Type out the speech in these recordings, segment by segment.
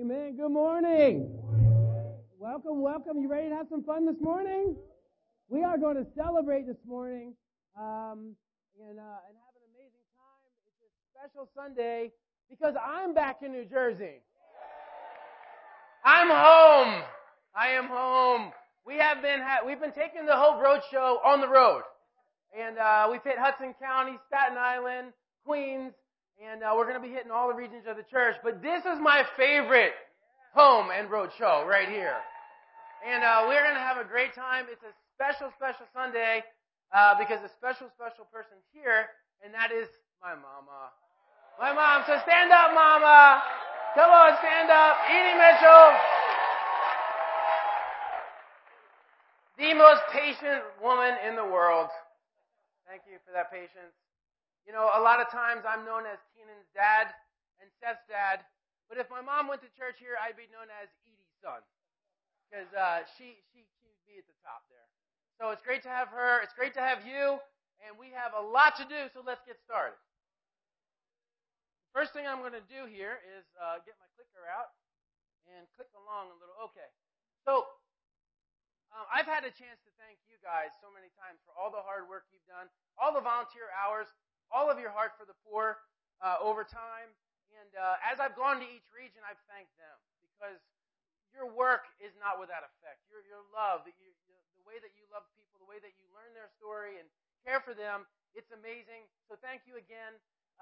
Amen. Good morning. Welcome, welcome. You ready to have some fun this morning? We are going to celebrate this morning and have an amazing time. It's a special Sunday because I'm back in New Jersey. I'm home. I am home. We've been taking the Hope Road Show on the road, and we've hit Hudson County, Staten Island, Queens. And we're going to be hitting all the regions of the church. But this is my favorite home and road show right here. And we're going to have a great time. It's a special, special Sunday because a special, special person here, and that is my mama. My mom. So stand up, mama. Come on, stand up. Edie Mitchell. The most patient woman in the world. Thank you for that patience. You know, a lot of times I'm known as Keenan's dad and Seth's dad, but if my mom went to church here, I'd be known as Edie's son, because she'd be at the top there. So it's great to have her. It's great to have you, and we have a lot to do, so let's get started. First thing I'm going to do here is get my clicker out and click along a little. Okay. So I've had a chance to thank you guys so many times for all the hard work you've done, all the volunteer hours, all of your heart for the poor over time. And as I've gone to each region, I've thanked them because your work is not without effect. Your love, the way that you love people, the way that you learn their story and care for them, it's amazing. So thank you again.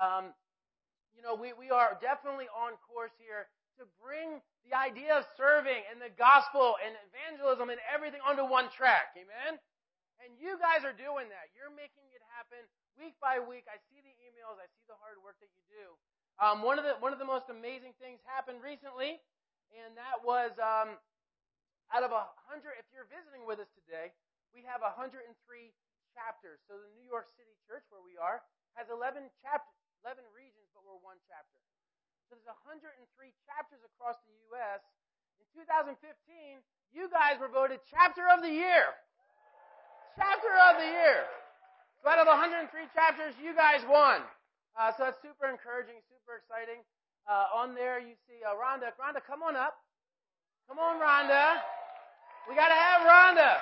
We are definitely on course here to bring the idea of serving and the gospel and evangelism and everything onto one track. Amen? And you guys are doing that. You're making it happen. Week by week, I see the emails, I see the hard work that you do. One of the most amazing things happened recently, and that was out of 100. If you're visiting with us today, we have 103 chapters. So the New York City Church, where we are, has 11 regions, but we're one chapter. So there's 103 chapters across the U.S. In 2015, you guys were voted Chapter of the Year. Chapter of the Year. So out of 103 chapters, you guys won. So that's super encouraging, super exciting. On there, you see Rhonda. Rhonda, come on up. Come on, Rhonda. We got to have Rhonda.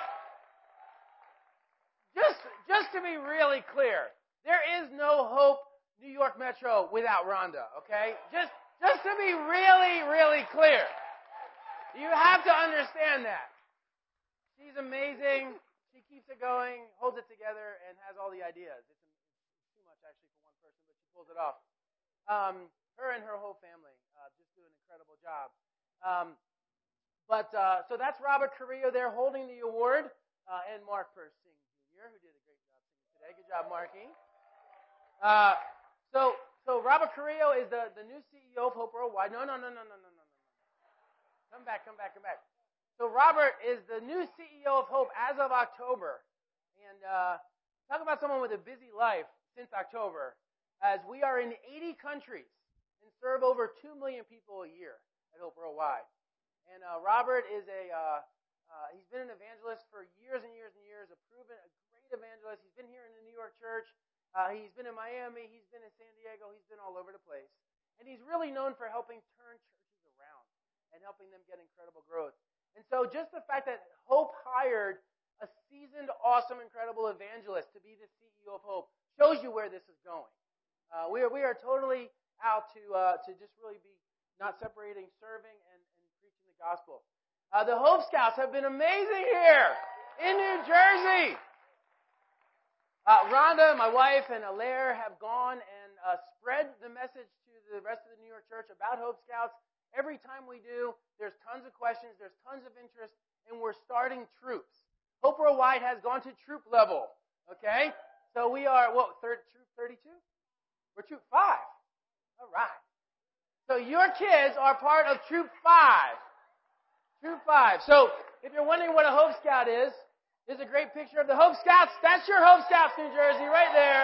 Just to be really clear, there is no Hope New York Metro without Rhonda, okay? Just to be really, really clear. You have to understand that. She's amazing. She keeps it going, holds it together, and has all the ideas. It's too much, actually, for one person, but she pulls it off. Her and her whole family just do an incredible job. So that's Robert Carrillo there holding the award, and Mark Persing Jr., who did a great job singing today. Good job, Marky. So Robert Carrillo is the new CEO of Hope Worldwide. No. Come back. So Robert is the new CEO of Hope as of October. And talk about someone with a busy life since October, as we are in 80 countries and serve over 2 million people a year at Hope Worldwide. And Robert is he's been an evangelist for years and years and years, a great evangelist. He's been here in the New York church. He's been in Miami. He's been in San Diego. He's been all over the place. And he's really known for helping turn churches around and helping them get incredible growth. And so just the fact that Hope hired a seasoned, awesome, incredible evangelist to be the CEO of Hope shows you where this is going. We are totally out to just really be not separating serving and preaching the gospel. The Hope Scouts have been amazing here in New Jersey. Rhonda, my wife, and Alaire have gone and spread the message to the rest of the New York church about Hope Scouts. Every time we do, there's tons of questions, there's tons of interest, and we're starting troops. Hope Worldwide has gone to troop level, okay? So we are, troop 32? We're troop 5. All right. So your kids are part of troop 5. Troop 5. So if you're wondering what a Hope Scout is, there's a great picture of the Hope Scouts. That's your Hope Scouts, New Jersey, right there.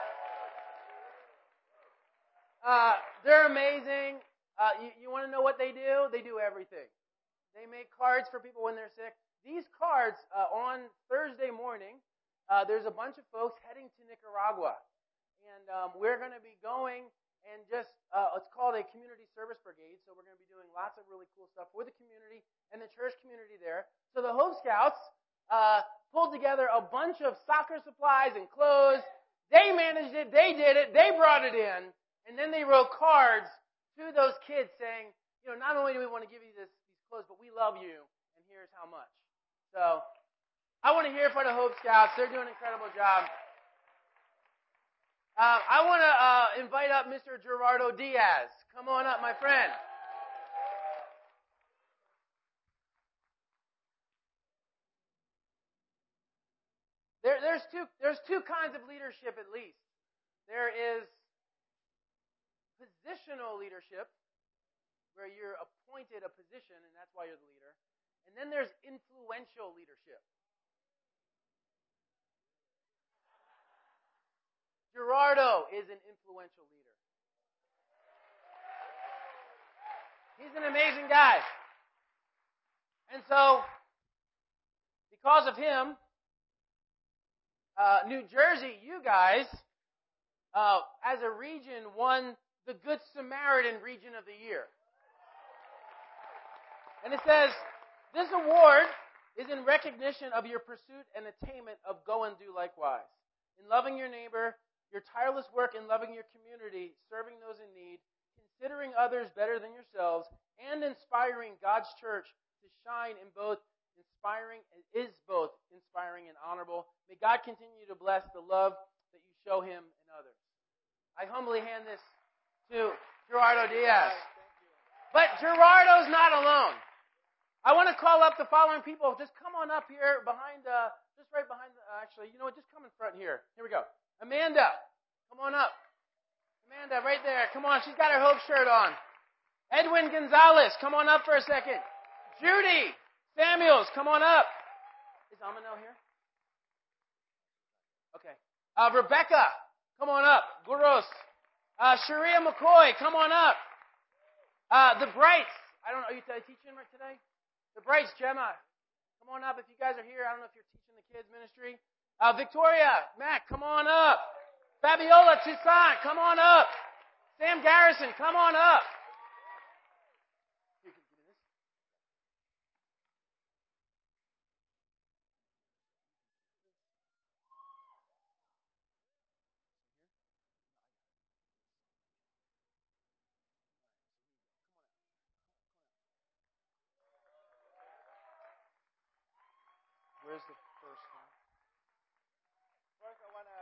They're amazing. You want to know what they do? They do everything. They make cards for people when they're sick. These cards, on Thursday morning, there's a bunch of folks heading to Nicaragua. And we're going to be going and just it's called a community service brigade. So we're going to be doing lots of really cool stuff for the community and the church community there. So the Hope Scouts pulled together a bunch of soccer supplies and clothes. They managed it. They did it. They brought it in, and then they wrote cards to those kids saying, not only do we want to give you these clothes, but we love you, and here's how much. So I want to hear from the Hope Scouts. They're doing an incredible job. I want to invite up Mr. Gerardo Diaz. Come on up, my friend. There's two kinds of leadership at least. There is positional leadership, where you're appointed a position, and that's why you're the leader. And then there's influential leadership. Gerardo is an influential leader. He's an amazing guy. And so, because of him, New Jersey, you guys, as a region, won the Good Samaritan Region of the Year. And it says, this award is in recognition of your pursuit and attainment of go and do likewise. In loving your neighbor, your tireless work in loving your community, serving those in need, considering others better than yourselves, and inspiring God's church to shine in both inspiring and honorable. May God continue to bless the love that you show him and others. I humbly hand this to Gerardo Diaz. But Gerardo's not alone. I want to call up the following people. Just come on up here behind, just right behind, just come in front here. Here we go. Amanda, come on up. Amanda, right there. Come on. She's got her Hope shirt on. Edwin Gonzalez, come on up for a second. Judy Samuels, come on up. Is Amanel here? Okay. Rebecca, come on up. Guros. Sharia McCoy, come on up. The Brights. I don't know. Are you teaching today? The Brights, Gemma. Come on up if you guys are here. I don't know if you're teaching the kids ministry. Victoria, Mac, come on up. Fabiola Toussaint, come on up. Sam Garrison, come on up. Where's the first one? First, I want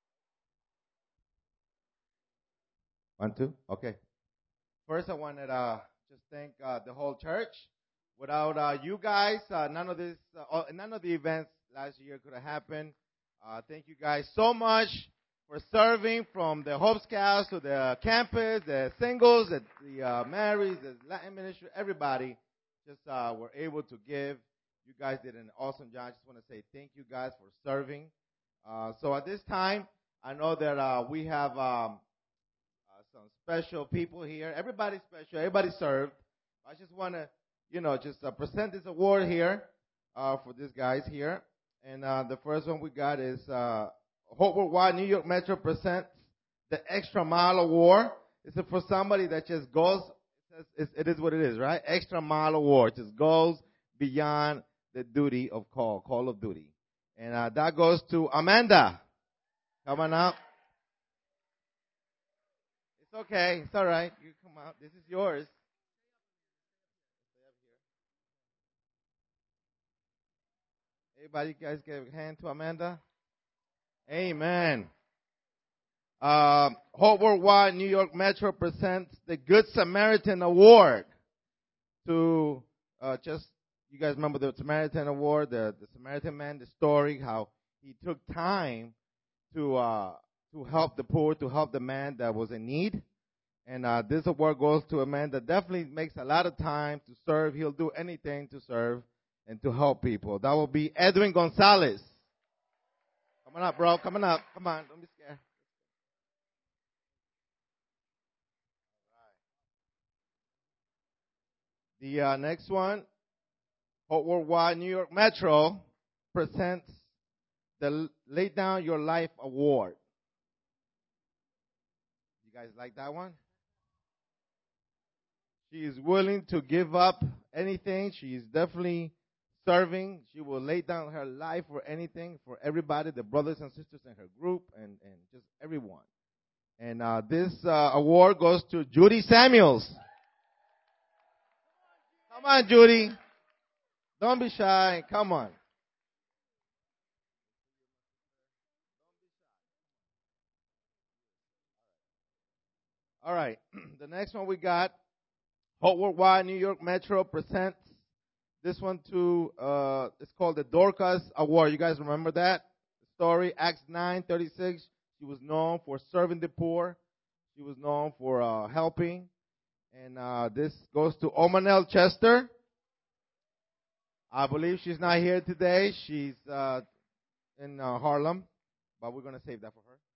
to... 1, 2. Okay. First, I wanted to just thank the whole church. Without you guys, none of the events last year could have happened. Thank you guys so much for serving, from the Hope Scouts to the campus, the singles, the marrieds, the Latin ministry, everybody just were able to give. You guys did an awesome job. I just want to say thank you guys for serving. So at this time, I know that we have some special people here. Everybody's special. Everybody served. I just want to, present this award here for these guys here. And the first one we got is Hope Worldwide New York Metro presents the Extra Mile Award. It's for somebody that just goes, it is what it is, right? Extra Mile Award. Just goes beyond the duty of call of duty. And that goes to Amanda. Come on up. It's okay. It's all right. You come out. This is yours. Everybody, guys, give a hand to Amanda. Amen. Hope Worldwide New York Metro presents the Good Samaritan Award to you guys remember the Samaritan Award, the Samaritan man, the story, how he took time to help the poor, to help the man that was in need. And this award goes to a man that definitely makes a lot of time to serve. He'll do anything to serve and to help people. That will be Edwin Gonzalez. Come on up, bro. Coming up. Come on. Don't be scared. The next one, Hope Worldwide New York Metro presents the Lay Down Your Life Award. You guys like that one? She is willing to give up anything. She is definitely serving. She will lay down her life for anything, for everybody, the brothers and sisters in her group, and just everyone. And this award goes to Judy Samuels. Come on, Judy. Don't be shy. Come on. All right. The next one we got, Hope Worldwide New York Metro presents this one to, it's called the Dorcas Award. You guys remember that story? Acts 9:36. She was known for serving the poor. She was known for helping. And this goes to Omanel Chester. I believe she's not here today. She's in Harlem, but we're going to save that for her.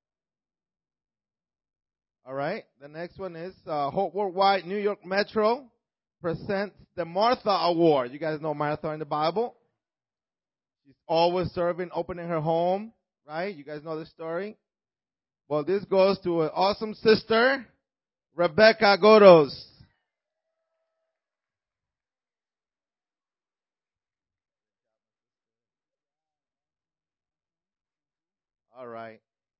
All right. The next one is Hope Worldwide New York Metro presents the Martha Award. You guys know Martha in the Bible. She's always serving, opening her home, right? You guys know the story. Well, this goes to an awesome sister, Rebecca Godos. All right.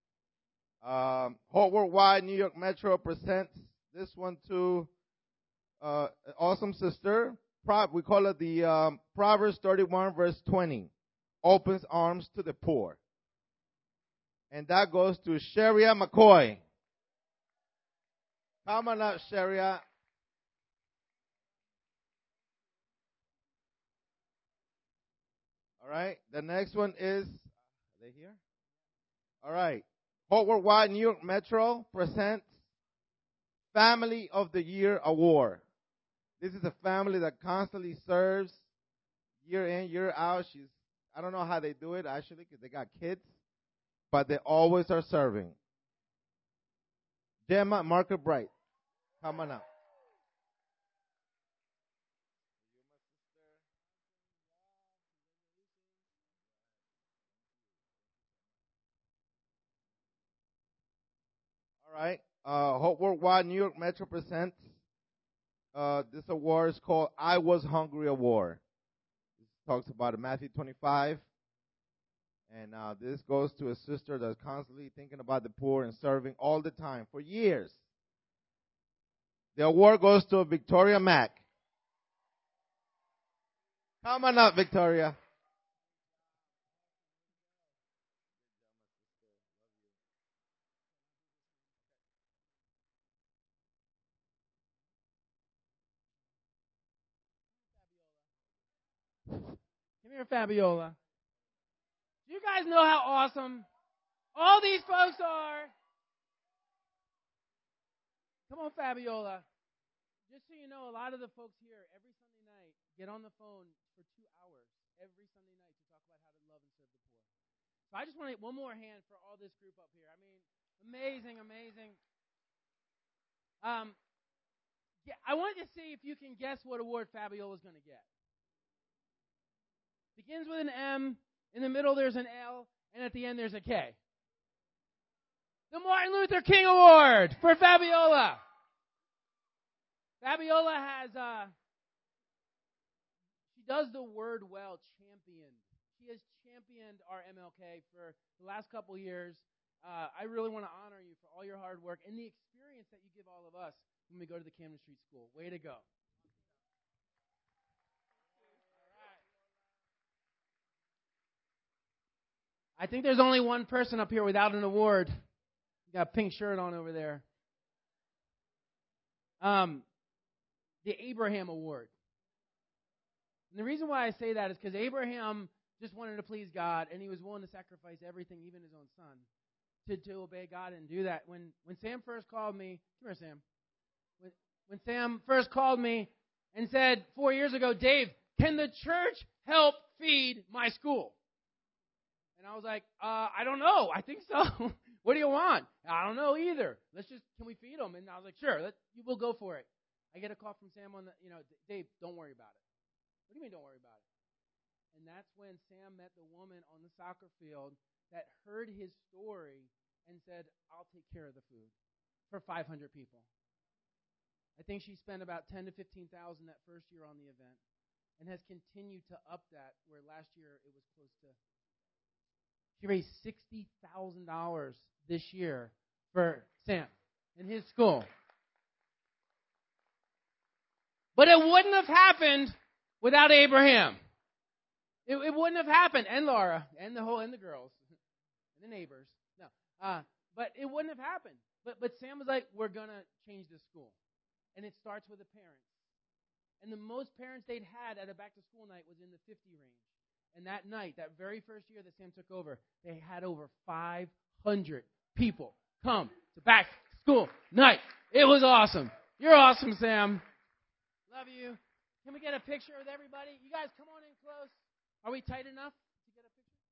Hope Worldwide New York Metro presents this one to an awesome sister. We call it the Proverbs 31 verse 20. Opens arms to the poor. And that goes to Sharia McCoy. Come on up, Sharia. All right. The next one is, are they here? All right. Hope Worldwide New York Metro presents Family of the Year Award. This is a family that constantly serves year in, year out. I don't know how they do it, actually, because they got kids, but they always are serving. Gemma Marker Bright, come on up. All right. Hope Worldwide New York Metro presents this award is called I Was Hungry Award. This talks about Matthew 25. And this goes to a sister that's constantly thinking about the poor and serving all the time for years. The award goes to Victoria Mack. Come on up, Victoria. Come here, Fabiola. Do you guys know how awesome all these folks are? Come on, Fabiola. Just so you know, a lot of the folks here every Sunday night get on the phone for 2 hours every Sunday night to talk about how to love and serve the poor. So I just want to get one more hand for all this group up here. I mean, amazing, amazing. Yeah, I want you to see if you can guess what award Fabiola's going to get. Begins with an M, in the middle there's an L, and at the end there's a K. The Martin Luther King Award for Fabiola. Fabiola has, she does the word well, championed. She has championed our MLK for the last couple years. I really want to honor you for all your hard work and the experience that you give all of us when we go to the Camden Street School. Way to go. I think there's only one person up here without an award. You got a pink shirt on over there. The Abraham Award. And the reason why I say that is because Abraham just wanted to please God, and he was willing to sacrifice everything, even his own son, to obey God and do that. When Sam first called me, come here, Sam. When Sam first called me and said 4 years ago, Dave, can the church help feed my school? And I was like, I don't know. I think so. What do you want? I don't know either. Can we feed them? And I was like, sure, we'll go for it. I get a call from Sam on Dave, don't worry about it. What do you mean don't worry about it? And that's when Sam met the woman on the soccer field that heard his story and said, I'll take care of the food for 500 people. I think she spent about $10,000 to $15,000 that first year on the event, and has continued to up that, where last year it was close to. She raised $60,000 this year for Sam and his school. But it wouldn't have happened without Abraham. It wouldn't have happened, and Laura, and the girls, and the neighbors. No, but it wouldn't have happened. But Sam was like, we're gonna change this school, and it starts with the parents. And the most parents they'd had at a back-to-school night was in the 50 range. And that night, that very first year that Sam took over, they had over 500 people come to back-to-school night. It was awesome. You're awesome, Sam. Love you. Can we get a picture with everybody? You guys, come on in close. Are we tight enough to get a picture?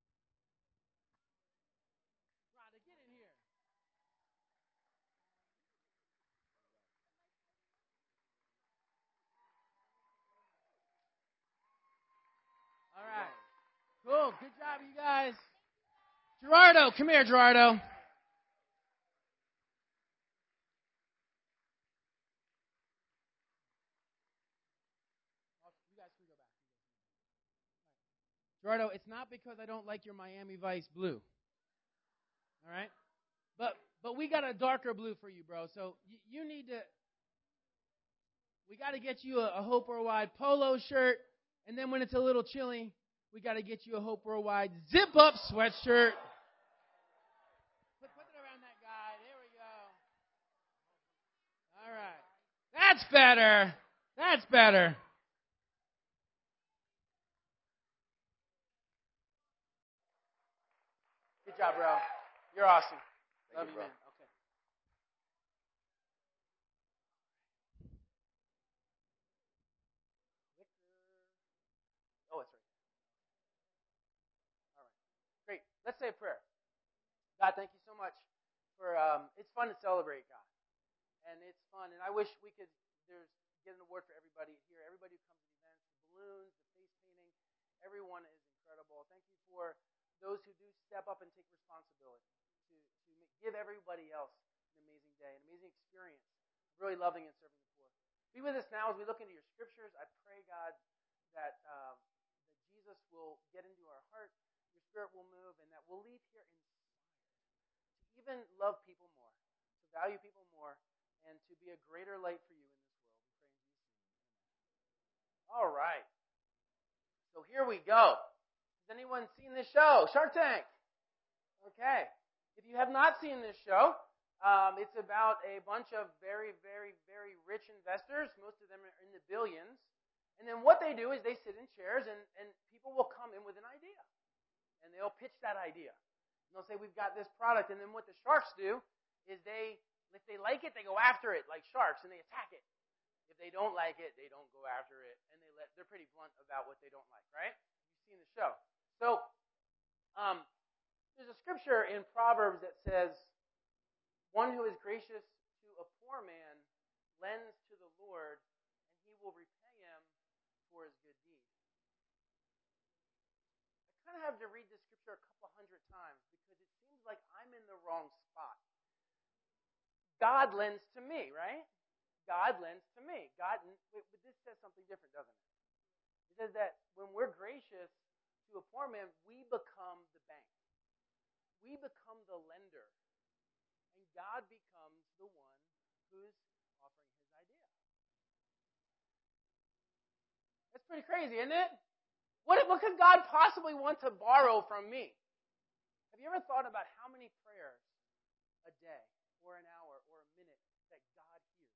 Rhonda, get in here. All right. Cool. Good job, you guys. Gerardo, come here, Gerardo. You guys can go back. Gerardo, it's not because I don't like your Miami Vice blue. All right? But we got a darker blue for you, bro. So you need to. We got to get you a Hope Worldwide polo shirt, and then when it's a little chilly, we got to get you a Hope Worldwide zip-up sweatshirt. Put it around that guy. There we go. All right. That's better. That's better. Good job, bro. You're awesome. Love you, man. Okay. Oh, it's right. All right. Great. Let's say a prayer. God, thank you so much for, it's fun to celebrate, God. And it's fun. And I wish we could, get an award for everybody here. Everybody who comes to the events, the balloons, the face painting, everyone is incredible. Thank you for those who do step up and take responsibility to give everybody else an amazing day, an amazing experience, really loving and serving the poor. Be with us now as we look into your scriptures. I pray, God, that Jesus will get into our heart, your spirit will move, and that we'll leave here inspired to even love people more, to value people more, and to be a greater light for you in this world. We pray in Jesus' name. All right. So here we go. Has anyone seen this show, Shark Tank? Okay. If you have not seen this show, it's about a bunch of very, very, very rich investors. Most of them are in the billions. And then what they do is they sit in chairs, and people will come in with an idea. And they'll pitch that idea. And they'll say, we've got this product. And then what the sharks do is if they like it, they go after it like sharks, and they attack it. If they don't like it, they don't go after it. And they're pretty blunt about what they don't like, right? You've seen the show. So, there's a scripture in Proverbs that says, one who is gracious to a poor man lends to the Lord, and he will repay him for his good deed. I kind of have to read this scripture a couple hundred times because it seems like I'm in the wrong spot. God lends to me, right? God lends to me. But this says something different, doesn't it? It says that when we're gracious to a poor man, we become the bank. We become the lender. And God becomes the one who's offering his idea. That's pretty crazy, isn't it? What could God possibly want to borrow from me? Have you ever thought about how many prayers a day or an hour or a minute that God hears?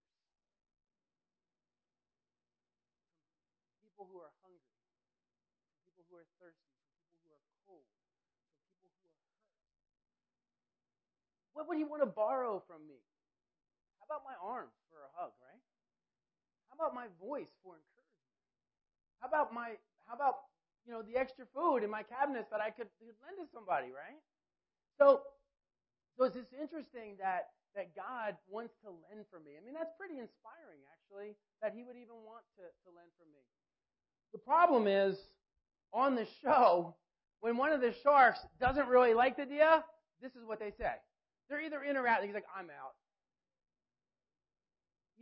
From people who are hungry, from people who are thirsty, from people who are cold, from people who are hurt. What would he want to borrow from me? How about my arms for a hug, right? How about my voice for encouragement? How about the extra food in my cabinets that I could lend to somebody, right? So it's just interesting that God wants to lend from me. I mean, that's pretty inspiring, actually, that he would even want to lend from me. The problem is, on the show, when one of the sharks doesn't really like the idea, this is what they say. They're either in or out. He's like, I'm out.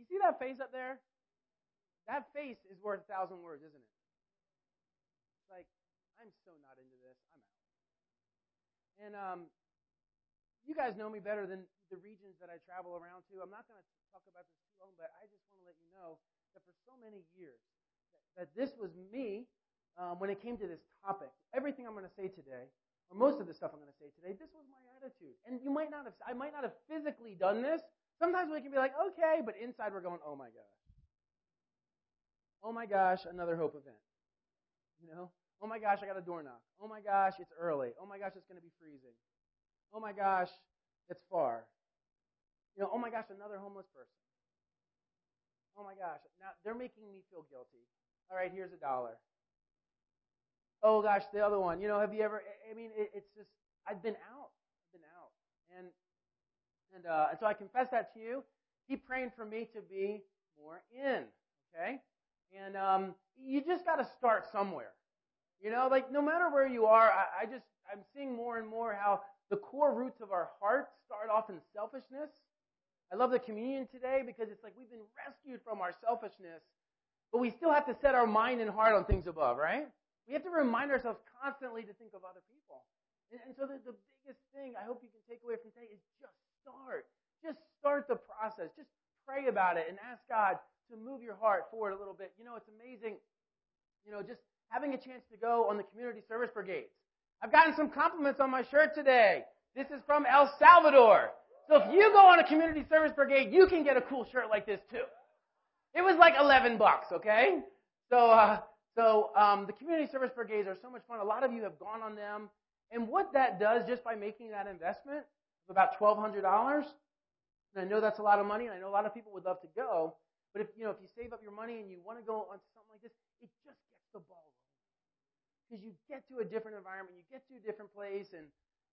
You see that face up there? That face is worth 1,000 words, isn't it? It's like, I'm so not into this. I'm out. And you guys know me better than the regions that I travel around to. I'm not going to talk about this too long, but I just want to let you know that for so many years, that this was me when it came to this topic. Everything I'm going to say today, or most of the stuff I'm going to say today, this was my attitude. And I might not have physically done this. Sometimes we can be like, okay, but inside we're going, oh my gosh. Oh my gosh, another Hope event. You know? Oh my gosh, I got a door knock. Oh my gosh, it's early. Oh my gosh, it's going to be freezing. Oh my gosh, it's far. You know, oh my gosh, another homeless person. Oh my gosh, now they're making me feel guilty. All right, here's $1. Oh gosh, the other one. You know, have you ever? I mean, it's just I've been out, and so I confess that to you. Keep praying for me to be more in. Okay, and you just got to start somewhere. You know, like no matter where you are, I'm seeing more and more how the core roots of our hearts start off in selfishness. I love the communion today because it's like we've been rescued from our selfishness, but we still have to set our mind and heart on things above, right? We have to remind ourselves constantly to think of other people. And so the biggest thing I hope you can take away from today is just start. Just start the process. Just pray about it and ask God to move your heart forward a little bit. You know, it's amazing, you know, just having a chance to go on the community service brigades. I've gotten some compliments on my shirt today. This is from El Salvador. So if you go on a community service brigade, you can get a cool shirt like this too. It was like $11, okay? So the community service brigades are so much fun. A lot of you have gone on them. And what that does, just by making that investment of about $1,200, and I know that's a lot of money, and I know a lot of people would love to go, but if you save up your money and you want to go on something like this, it just gets the ball rolling. Because you get to a different environment, you get to a different place, and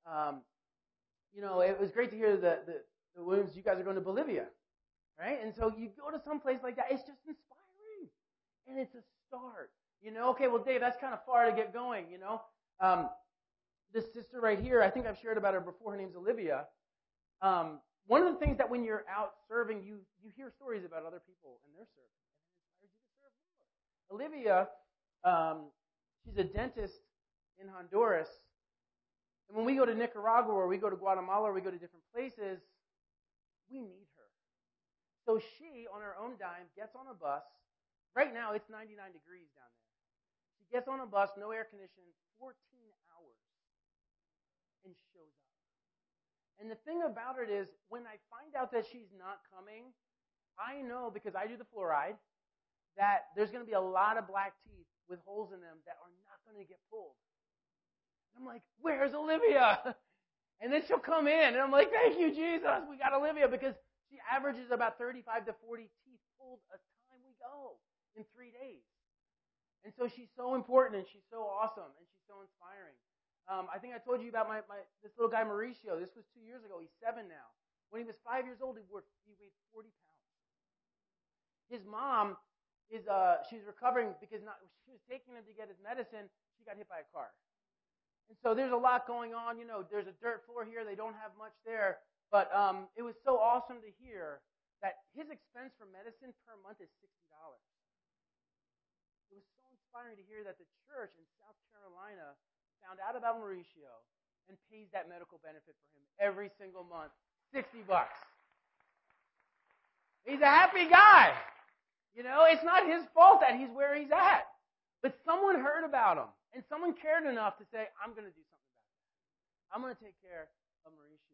it was great to hear the Williams, you guys are going to Bolivia, right? And so you go to some place like that, it's just inspiring, and it's a start. Okay, well, Dave, that's kind of far to get going, This sister right here, I think I've shared about her before. Her name's Olivia. One of the things that when you're out serving, you hear stories about other people and their serving, and it inspires you to serve more. Olivia, she's a dentist in Honduras, and when we go to Nicaragua or we go to Guatemala or we go to different places, we need her. So she, on her own dime, gets on a bus. Right now, it's 99 degrees down there. She gets on a bus, no air conditioning, 14 hours, and shows up. And the thing about it is, when I find out that she's not coming, I know, because I do the fluoride, that there's going to be a lot of black teeth with holes in them that are not going to get pulled. And I'm like, where's Olivia? And then she'll come in, and I'm like, thank you, Jesus, we got Olivia, because she averages about 35 to 40 teeth pulled a time we go in 3 days. And so she's so important, and she's so awesome, and she's so inspiring. I think I told you about this little guy, Mauricio. This was 2 years ago. He's 7 now. When he was 5 years old, he weighed 40 pounds. His mom she's recovering because she was taking him to get his medicine. She got hit by a car. And so there's a lot going on. There's a dirt floor here. They don't have much there. But it was so awesome to hear that his expense for medicine per month is $60. It was so inspiring to hear that the church in South Carolina found out about Mauricio and pays that medical benefit for him every single month, $60. He's a happy guy. It's not his fault that he's where he's at. But someone heard about him, and someone cared enough to say, I'm going to do something about that. I'm going to take care of Mauricio.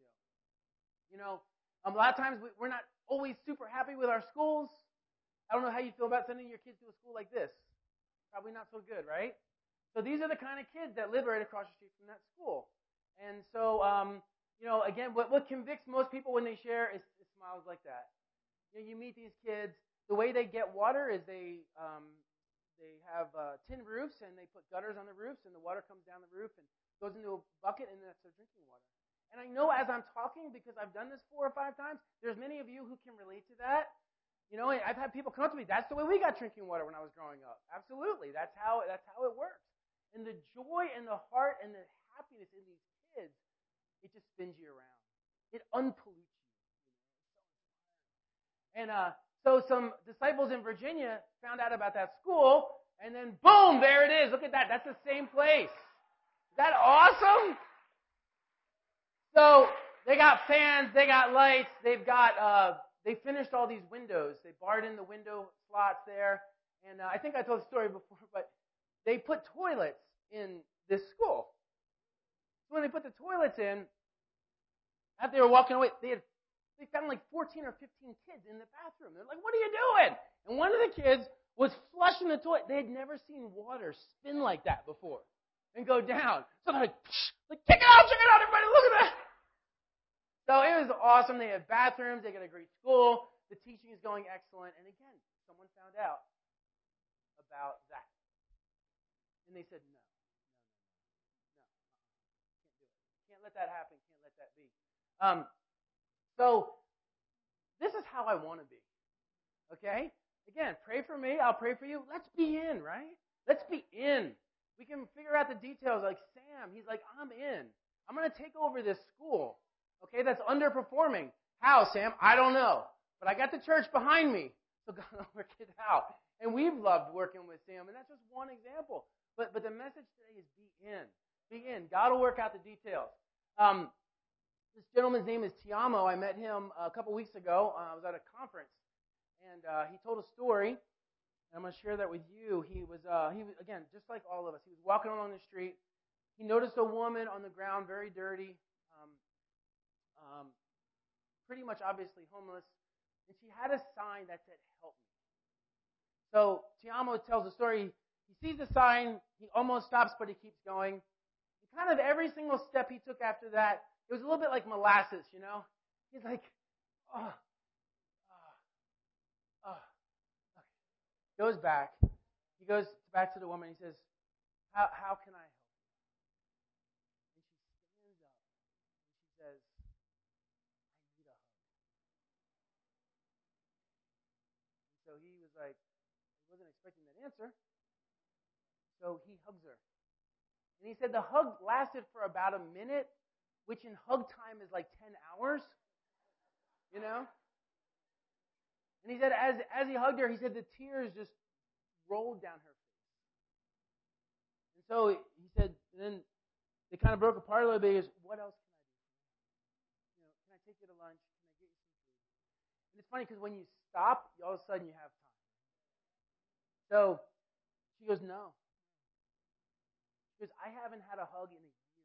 A lot of times we're not always super happy with our schools. I don't know how you feel about sending your kids to a school like this. Probably not so good, right? So these are the kind of kids that live right across the street from that school. And so, again, what convicts most people when they share is smiles like that. You meet these kids. The way they get water is they have tin roofs, and they put gutters on the roofs, and the water comes down the roof and goes into a bucket, and that's their drinking water. And I know as I'm talking, because I've done this 4 or 5 times, there's many of you who can relate to that. I've had people come up to me, that's the way we got drinking water when I was growing up. Absolutely. That's how it works. And the joy and the heart and the happiness in these kids, it just spins you around. It unpollutes you. And so So some disciples in Virginia found out about that school, and then boom, there it is. Look at that. That's the same place. Is that awesome? So they got fans, they got lights, they finished all these windows. They barred in the window slots there. And I think I told the story before, but they put toilets in this school. So when they put the toilets in, after they were walking away, they found like 14 or 15 kids in the bathroom. They're like, "What are you doing?" And one of the kids was flushing the toilet. They had never seen water spin like that before and go down. So they're like, check it out, everybody, look at that. So it was awesome. They had bathrooms. They got a great school. The teaching is going excellent. And again, someone found out about that. And they said, no, can't do it. Can't let that happen. Can't let that be. So this is how I want to be. Okay? Again, pray for me. I'll pray for you. Let's be in, right? Let's be in. We can figure out the details. Like Sam, he's like, I'm in. I'm going to take over this school. Okay, that's underperforming. How, Sam? I don't know. But I got the church behind me. So God will work it out. And we've loved working with Sam. And that's just one example. But the message today is be in. Be in. God will work out the details. This gentleman's name is Tiamo. I met him a couple weeks ago. I was at a conference. And he told a story. And I'm going to share that with you. He was, again, just like all of us. He was walking along the street. He noticed a woman on the ground, very dirty, pretty much obviously homeless. And she had a sign that said, "Help me." So Tiamo tells the story. He sees the sign. He almost stops, but he keeps going. And kind of every single step he took after that, it was a little bit like molasses, you know? He's like, oh. Goes back. He goes back to the woman. He says, how can I help you? And she stands up and she says, I need a hug. And so he was like, he wasn't expecting that answer. So he hugs her. And he said the hug lasted for about a minute, which in hug time is like 10 hours. You know? And he said as he hugged her, he said the tears just rolled down her face. And so he said, and then they kind of broke apart a little bit. He goes, what else can I do? You know, can I take you to lunch? Can I get you some food? And it's funny because when you stop, all of a sudden you have time. So she goes, no. She goes, I haven't had a hug in a year.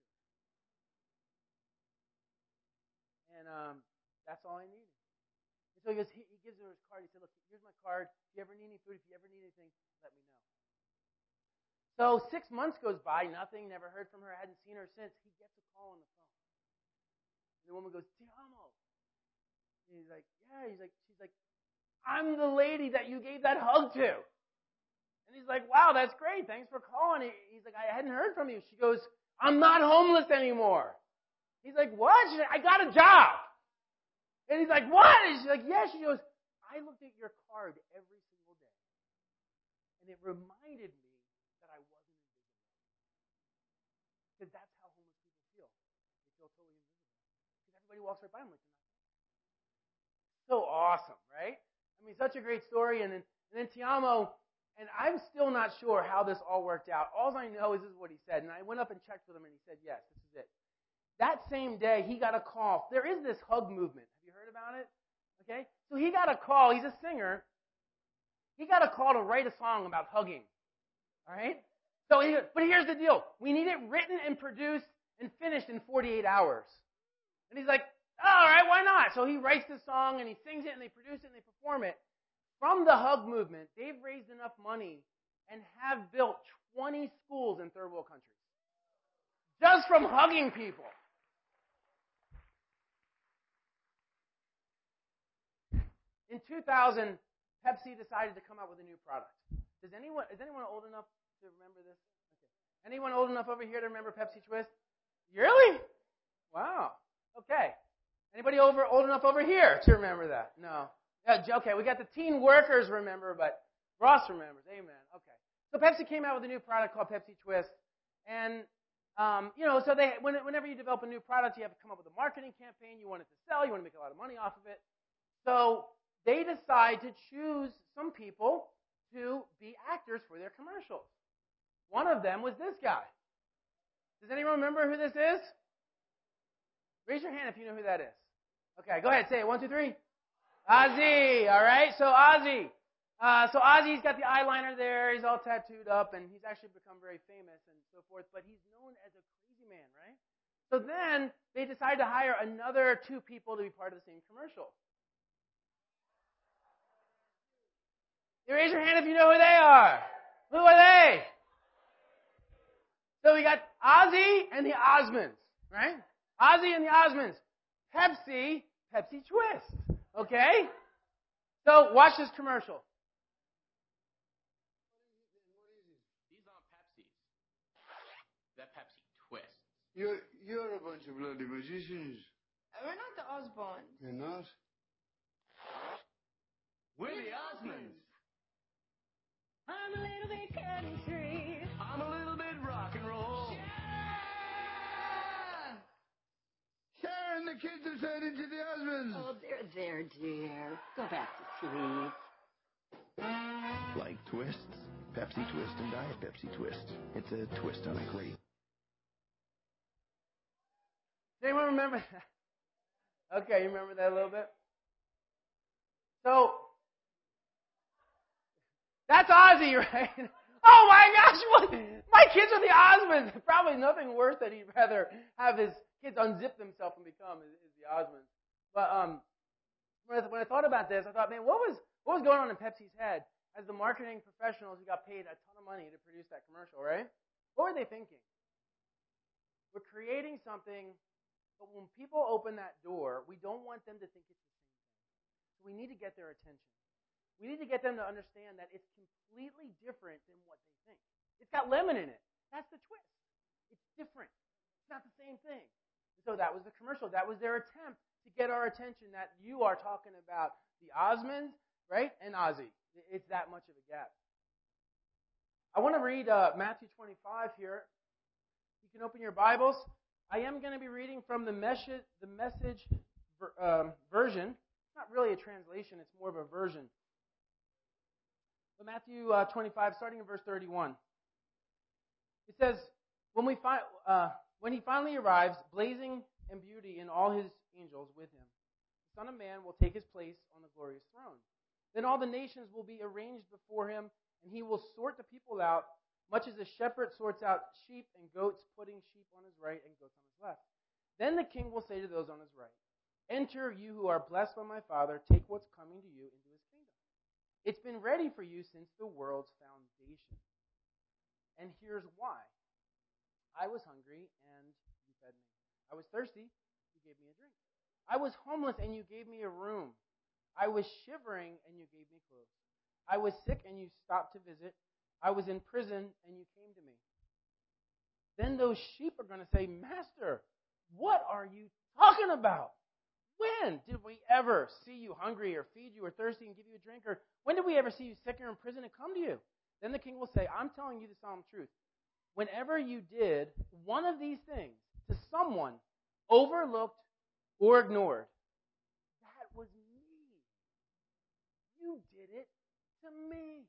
And that's all I needed. So he gives her his card. He said, look, here's my card. If you ever need any food, if you ever need anything, let me know. So 6 months goes by, nothing, never heard from her, hadn't seen her since. He gets a call on the phone. And the woman goes, Tiamo. And he's like, yeah. She's like, I'm the lady that you gave that hug to. And he's like, wow, that's great. Thanks for calling. He's like, I hadn't heard from you. She goes, I'm not homeless anymore. He's like, what? She's like, I got a job. And he's like, what? And she's like, yeah. She goes, I looked at your card every single day. And it reminded me that I wasn't invisible. Because that's how homeless people feel. They feel totally invisible. Because everybody walks right by them like they're not. So awesome, right? I mean, such a great story. And then Tiamo, and I'm still not sure how this all worked out. All I know is this is what he said. And I went up and checked with him, and he said, yes, this is it. That same day, he got a call. There is this hug movement. Have you heard about it? Okay? So he got a call. He's a singer. He got a call to write a song about hugging. All right? But here's the deal. We need it written and produced and finished in 48 hours. And he's like, all right, why not? So he writes the song, and he sings it, and they produce it, and they perform it. From the hug movement, they've raised enough money and have built 20 schools in third world countries. Just from hugging people. In 2000, Pepsi decided to come out with a new product. Is anyone old enough to remember this? Okay. Anyone old enough over here to remember Pepsi Twist? Really? Wow. Okay. Anybody old enough over here to remember that? No. Yeah, okay, we got the teen workers remember, but Ross remembers. Amen. Okay. So Pepsi came out with a new product called Pepsi Twist. And, so whenever you develop a new product, you have to come up with a marketing campaign. You want it to sell. You want to make a lot of money off of it. So they decide to choose some people to be actors for their commercials. One of them was this guy. Does anyone remember who this is? Raise your hand if you know who that is. Okay, go ahead. Say it. 1, 2, 3. Ozzy. All right. So Ozzy. Ozzy's got the eyeliner there. He's all tattooed up, and he's actually become very famous and so forth. But he's known as a crazy man, right? So then they decide to hire another 2 people to be part of the same commercial. You raise your hand if you know who they are. Who are they? So we got Ozzy and the Osmonds, right? Ozzy and the Osmonds. Pepsi Twist. Okay? So watch this commercial. These aren't Pepsis. They're Pepsi Twists. You're a bunch of bloody magicians. We're not the Osborns. You're not? We're the Osmonds. I'm a little bit country. I'm a little bit rock and roll. Sharon, the kids have turned into the husbands. Oh, they're there, dear. Go back to sleep. Like twists? Pepsi Twist and Diet Pepsi Twist. It's a twist on a grape. Does anyone remember that? Okay, you remember that a little bit? So, that's Ozzy, right? Oh my gosh, what? My kids are the Osmonds. Probably nothing worse that he'd rather have his kids unzip themselves and become is the Osmonds. But when I thought about this, I thought, man, what was going on in Pepsi's head as the marketing professionals who got paid a ton of money to produce that commercial, right? What were they thinking? We're creating something, but when people open that door, we don't want them to think it's the same thing. So we need to get their attention. We need to get them to understand that it's completely different than what they think. It's got lemon in it. That's the twist. It's different. It's not the same thing. So that was the commercial. That was their attempt to get our attention that you are talking about the Osmonds, right, and Ozzy. It's that much of a gap. I want to read Matthew 25 here. You can open your Bibles. I am going to be reading from the Message version. It's not really a translation. It's more of a version. But Matthew 25, starting in verse 31. It says, when he finally arrives, blazing in beauty and all his angels with him, the Son of Man will take his place on the glorious throne. Then all the nations will be arranged before him, and he will sort the people out, much as a shepherd sorts out sheep and goats, putting sheep on his right and goats on his left. Then the king will say to those on his right, enter, you who are blessed by my Father, take what's coming to you into his kingdom. It's been ready for you since the world's foundation. And here's why. I was hungry, and you fed me. I was thirsty, you gave me a drink. I was homeless, and you gave me a room. I was shivering, and you gave me clothes. I was sick, and you stopped to visit. I was in prison, and you came to me. Then those sheep are going to say, Master, what are you talking about? When did we ever see you hungry or feed you or thirsty and give you a drink? Or when did we ever see you sick or in prison and come to you? Then the king will say, I'm telling you the solemn truth. Whenever you did one of these things to someone overlooked or ignored, that was me. You did it to me.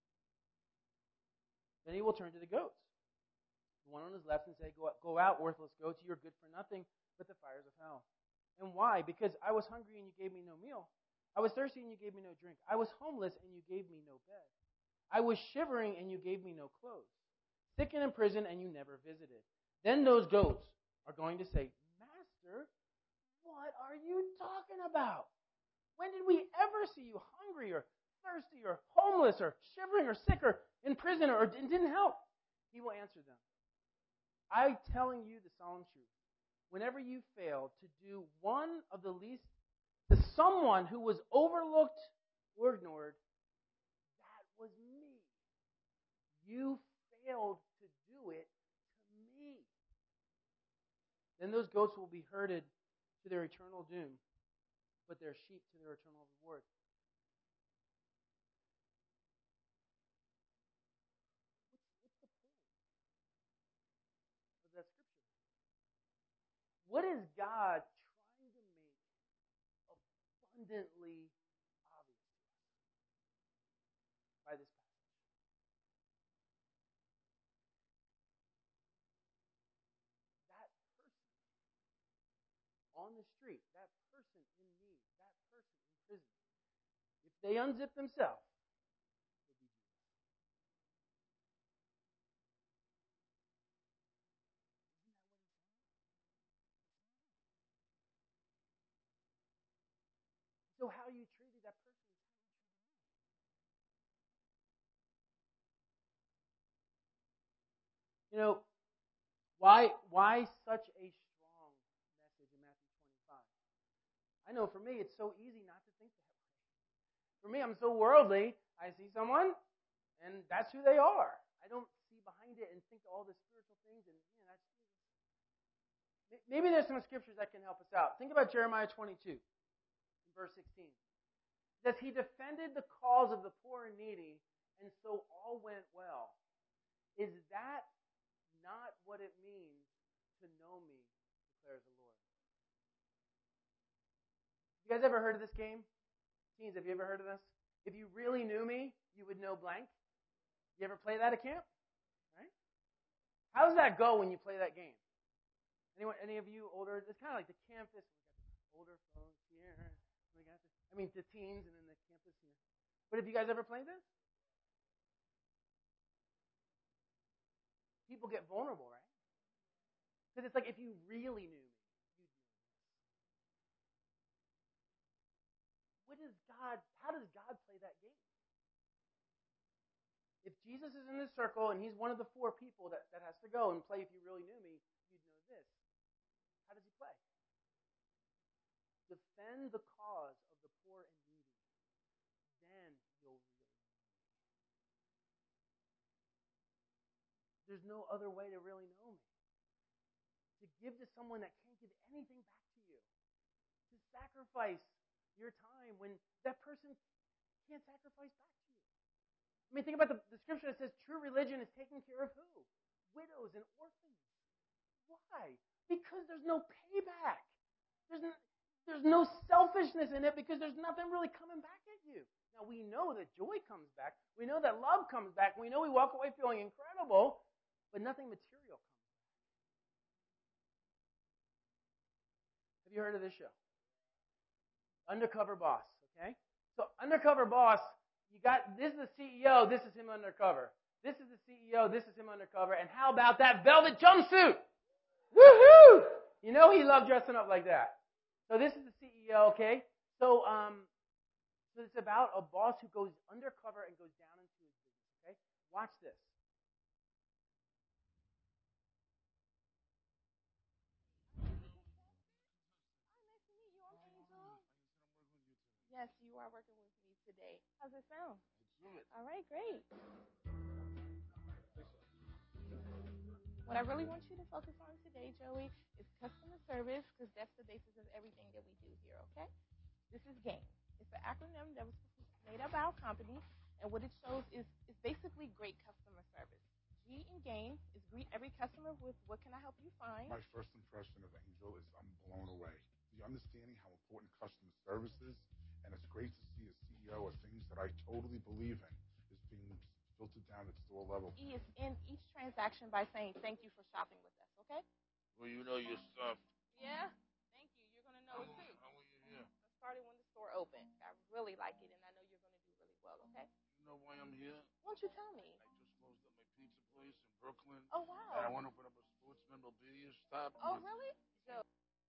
Then he will turn to the goats, the one on his left, and say, Go out, worthless goats, you are good for nothing but the fires of hell. And why? Because I was hungry and you gave me no meal. I was thirsty and you gave me no drink. I was homeless and you gave me no bed. I was shivering and you gave me no clothes. Sick and in prison and you never visited. Then those goats are going to say, Master, what are you talking about? When did we ever see you hungry or thirsty or homeless or shivering or sick or in prison or didn't help? He will answer them. I'm telling you the solemn truth. Whenever you failed to do one of the least to someone who was overlooked or ignored, that was me. You failed to do it to me. Then those goats will be herded to their eternal doom, but their sheep to their eternal reward. What's the point of that scripture? What is God trying to make abundantly obvious? street, that person in need, that person in prison, if they unzip themselves, it'll be Jesus. Isn't that what he's saying? So how you treated that person is how you treat them. You know, why such a strong message in Matthew 25? I know for me, it's so easy not to think that way. For me, I'm so worldly. I see someone, and that's who they are. I don't see behind it and think all the spiritual things. And that's maybe there's some scriptures that can help us out. Think about Jeremiah 22, verse 16. It says, He defended the cause of the poor and needy, and so all went well. Is that not what it means to know me, declares the Lord? You guys ever heard of this game? Teens, have you ever heard of this? If you really knew me, you would know blank. You ever play that at camp? Right? How does that go when you play that game? Any of you older? It's kind of like the campus. We got the older folks here. We got the teens, and then the campus here. But have you guys ever played this? People get vulnerable, right? Because it's like if you really knew me, you'd know this. How does God play that game? If Jesus is in this circle and he's one of the four people that has to go and play if you really knew me, you'd know this. How does he play? Defend the cause of the poor and needy. Then you'll really know me. There's no other way to really know me. To give to someone that can't give anything back to you. To sacrifice your time when that person can't sacrifice back to you. I mean, think about the scripture that says true religion is taking care of who? Widows and orphans. Why? Because there's no payback. There's no selfishness in it because there's nothing really coming back at you. Now, we know that joy comes back. We know that love comes back. We know we walk away feeling incredible, but nothing material comes back. Have you heard of this show? Undercover Boss, okay? So Undercover Boss, this is the CEO, this is him undercover. This is the CEO, this is him undercover. And how about that velvet jumpsuit? Woohoo! You know he loved dressing up like that. So this is the CEO, okay? So it's about a boss who goes undercover and goes down into his business, okay? Watch this. Yes, you are working with me today. How's it sound? All right, great. What I really want you to focus on today, Joey, is customer service, because that's the basis of everything that we do here, okay? This is GAME. It's an acronym that was made up by our company, and what it shows is basically great customer service. G in GAME is greet every customer with what can I help you find? My first impression of Angel is I'm blown away. The understanding how important customer service is, and it's great to see a CEO of things that I totally believe in is being filtered down at store level. E is in each transaction by saying thank you for shopping with us, okay? Well, you know your stuff. Yeah? Thank you. You're going to know it too. How will you here? I started when the store opened. I really like it, and I know you're going to do really well, okay? You know why I'm here? Why don't you tell me? I just closed up my pizza place in Brooklyn. Oh, wow. And I want to open up a sports memorabilia shop. Oh, really? Joe.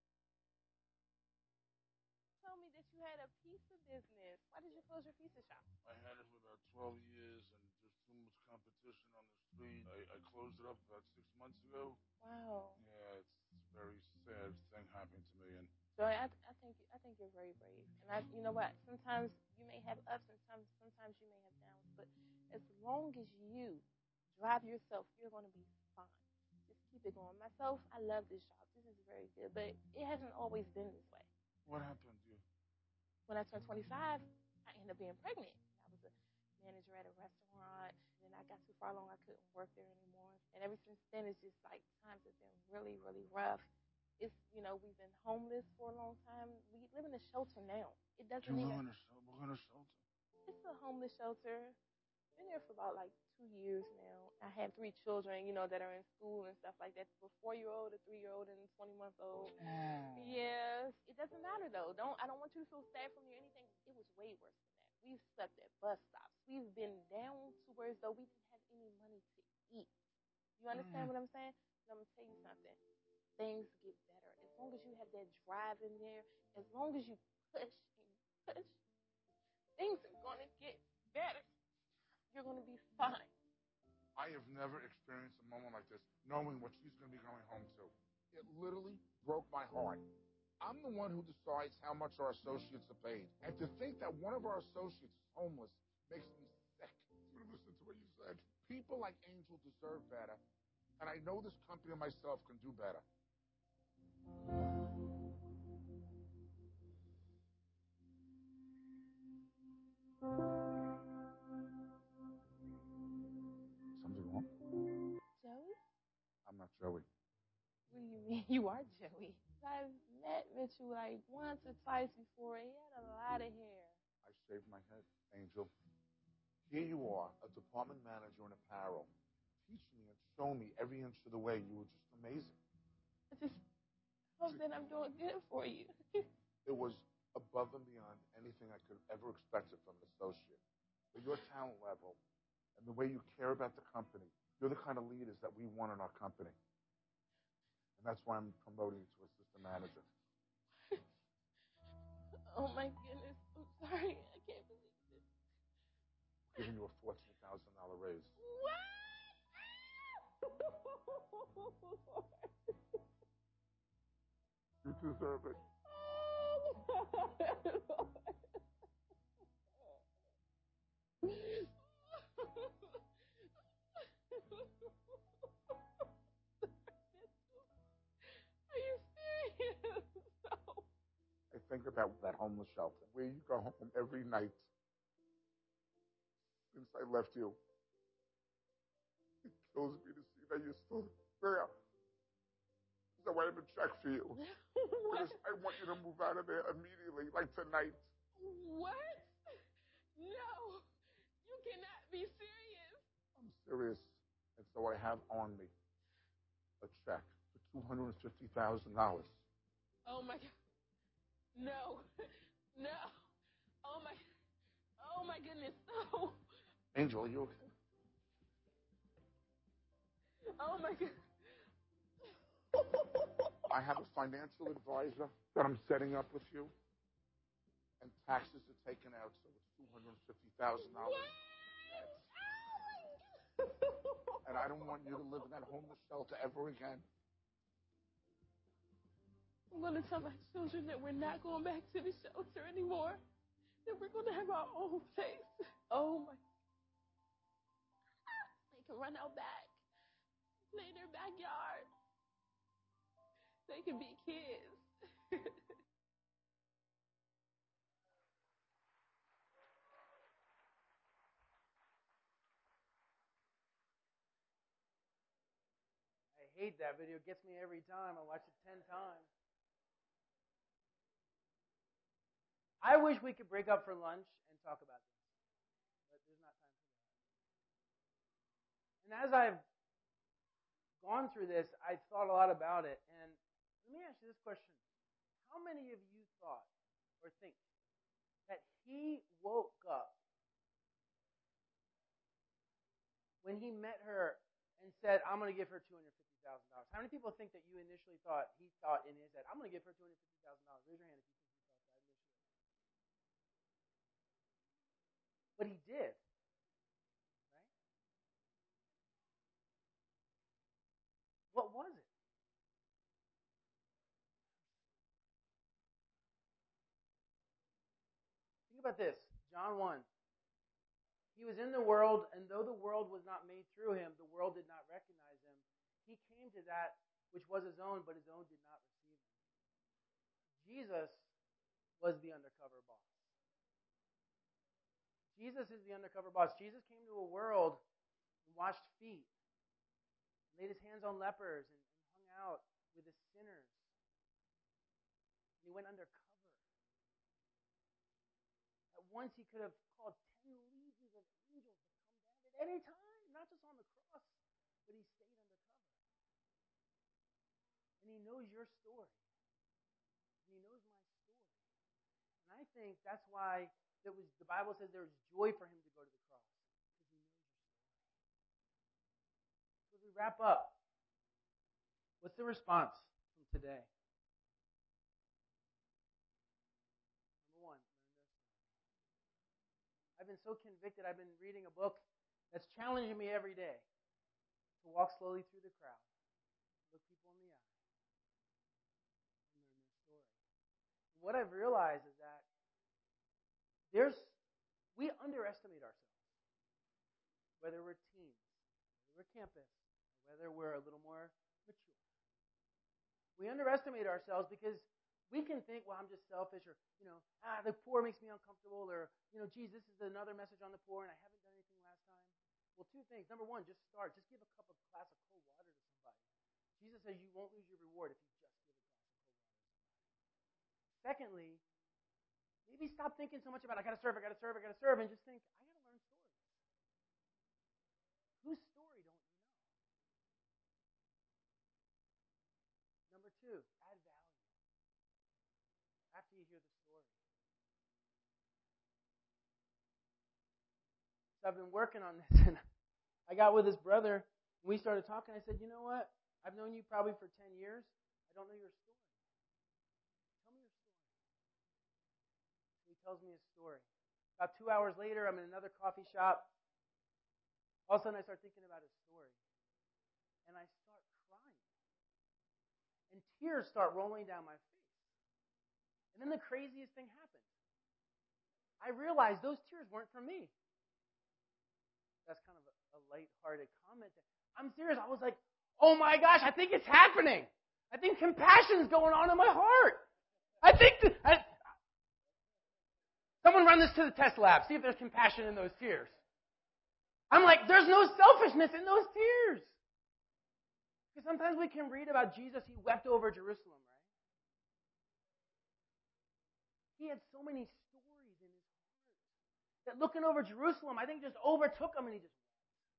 Tell me that you had a pizza business. Why did you close your pizza shop? I had it for about 12 years, and there's too much competition on the street. I closed it up about 6 months ago. Wow. Yeah, it's a very sad thing happened to me. And Joey, I think you're very brave. And you know what? Sometimes you may have ups, and sometimes you may have downs. But as long as you drive yourself, you're going to be fine. Just keep it going. Myself, I love this job. This is very good, but it hasn't always been this way. what happened to you? When I turned 25, I ended up being pregnant. I was a manager at a restaurant. Then I got too far along, I couldn't work there anymore. And ever since then, it's just like times have been really, really rough. It's, we've been homeless for a long time. We live in a shelter now. It doesn't You even. live in a shelter? What kind of shelter? It's a homeless shelter. been there for about like 2 years now. I have 3 children, that are in school and stuff like that. A 4-year-old, a 3-year-old, and a 20-month-old. Yes, it doesn't matter though. I don't want you to feel sad for me or anything. It was way worse than that. We've slept at bus stops. We've been down to where as though we didn't have any money to eat. You understand what I'm saying? And I'm gonna tell you something. Things get better as long as you have that drive in there. As long as you push and you push, things are gonna get better. You're gonna be fine. I have never experienced a moment like this, knowing what she's going to be going home to. It literally broke my heart. I'm the one who decides how much our associates are paid. And to think that one of our associates is homeless makes me sick. Listen to what you said. People like Angel deserve better, and I know this company and myself can do better. Something wrong? Joey? I'm not Joey. What do you mean? You are Joey. I've met Mitchell like once or twice before. He had a lot of hair. I shaved my head, Angel. Here you are, a department manager in apparel, teaching me and showing me every inch of the way. You were just amazing. I just hope that I'm doing good for you. It was above and beyond anything I could have ever expected from an associate. But your talent level and the way you care about the company, you're the kind of leaders that we want in our company. And that's why I'm promoting you to assistant manager. Oh my goodness. I'm sorry. I can't believe this. Giving you a $14,000 raise. What? You deserve it. Are you serious? I think about that homeless shelter where you go home every night since I left you. It kills me to see that you're still there. So I have a check for you. Because I want you to move out of there immediately, like tonight. What? No. You cannot be serious. I'm serious. And so I have on me a check for $250,000. Oh my God. No. No. Oh my goodness. No. Angel, are you okay? Oh my God. I have a financial advisor that I'm setting up with you. And taxes are taken out, so it's $250,000. And I don't want you to live in that homeless shelter ever again. I'm going to tell my children that we're not going back to the shelter anymore. That we're going to have our own place. Oh my. They can run out back, play in their backyard. They can be kids. I hate that video. It gets me every time. I watch it 10 times. I wish we could break up for lunch and talk about this, but there's not time for that. And as I've gone through this, I've thought a lot about it. And let me ask you this question. How many of you thought or think that he woke up when he met her and said, I'm going to give her $250,000? How many people think that you initially thought, he thought in his head, I'm going to give her $250,000? Raise your hand if you think he thought that initially. But he did, right? What was it? Think about this. John 1. He was in the world, and though the world was not made through him, the world did not recognize him. He came to that which was his own, but his own did not receive him. Jesus was the undercover boss. Jesus is the undercover boss. Jesus came to a world and washed feet, laid his hands on lepers, and hung out with the sinners. And he went undercover. At once he could have called 10 legions of angels to come down anytime, not just on the cross, but he stayed undercover. And he knows your story. And he knows my story. And I think that's why the Bible says there was joy for him to go to the cross. Because he knows your story. So as we wrap up, what's the response from today? Number one, learn their story. I've been so convicted. I've been reading a book that's challenging me every day to walk slowly through the crowd, look people in the eye, and learn their story. And what I've realized is that we underestimate ourselves, whether we're teens, whether we're campus, or whether we're a little more mature. We underestimate ourselves because we can think, well, I'm just selfish, or, the poor makes me uncomfortable, or, geez, this is another message on the poor, and I haven't done anything last time. Well, two things. Number one, just start. Just give a glass of cold water to somebody. Jesus says you won't lose your reward if you just give a glass of cold water to somebody. Secondly, maybe stop thinking so much about, I got to serve, and just think, I got to learn stories. Whose story don't you know? Number two, add value after you hear the story. So I've been working on this, and I got with his brother, and we started talking. I said, you know what? I've known you probably for 10 years. I don't know your story. Tell me your story. So he tells me his story. About 2 hours later, I'm in another coffee shop. All of a sudden, I start thinking about his story. And I start crying. And tears start rolling down my face. And then the craziest thing happened. I realized those tears weren't from me. That's kind of a lighthearted comment. I'm serious. I was like, oh my gosh, I think it's happening. I think compassion's going on in my heart. I think someone run this to the test lab. See if there's compassion in those tears. I'm like, there's no selfishness in those tears. Because sometimes we can read about Jesus, he wept over Jerusalem, right? He had so many stories in his heart that looking over Jerusalem, I think just overtook him, and he just wept.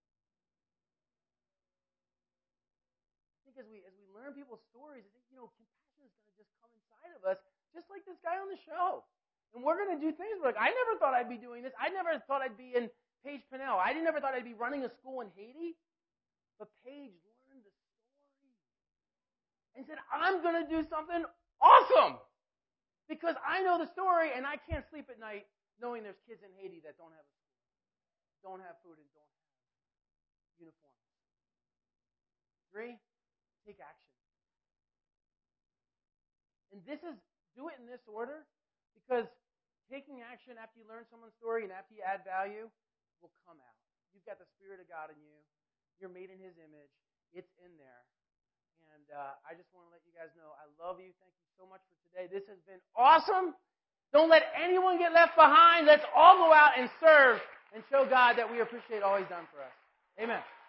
I think as we learn people's stories, I think, compassion is going to just come inside of us, just like this guy on the show. And we're going to do things like, I never thought I'd be doing this. I never thought I'd be in Paige Pinnell. I never thought I'd be running a school in Haiti. But Paige learned the story and said, I'm going to do something awesome because I know the story, and I can't sleep at night knowing there's kids in Haiti that don't have a school, don't have food, and don't have uniforms. 3, take action. And do it in this order, because taking action after you learn someone's story and after you add value will come out. You've got the Spirit of God in you. You're made in His image. It's in there. And I just want to let you guys know I love you. Thank you so much for today. This has been awesome. Don't let anyone get left behind. Let's all go out and serve and show God that we appreciate all He's done for us. Amen.